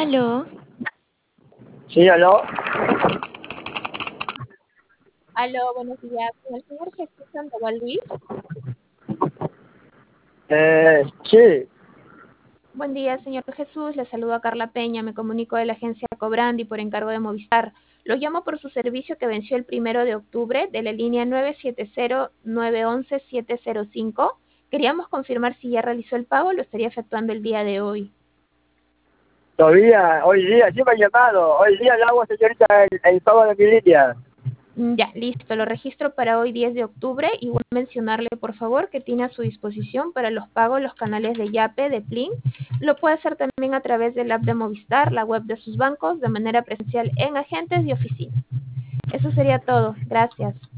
Aló, Sí, aló. Aló, buenos días. Con el señor Jesús Sandoval Luis. Sí, Buen día, señor Jesús. Le saludo a Carla Peña. Me comunico de la agencia Cobrandi por encargo de Movistar. Lo llamo por su servicio que venció el 1 de octubre de la línea 970-911-705. Queríamos confirmar si ya realizó el pago o lo estaría efectuando el día de hoy. todavía, hoy día, sí me han llamado. Hoy día le hago, señorita, el pago de mi línea. Ya, listo. Lo registro para hoy 10 de octubre. Igual mencionarle, por favor, que tiene a su disposición para los pagos los canales de Yape, de Plin. Lo puede hacer también a través del app de Movistar, la web de sus bancos, de manera presencial en agentes y oficinas. Eso sería todo. Gracias.